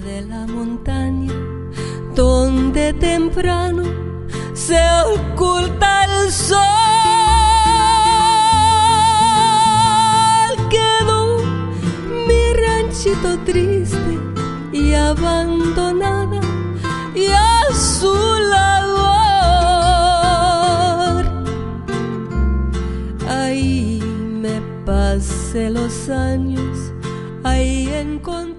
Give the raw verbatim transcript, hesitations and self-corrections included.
de la montaña, donde temprano se oculta el sol. Quedó mi ranchito triste y abandonada, y a su labor. Ahí me pasé los años, ahí encontré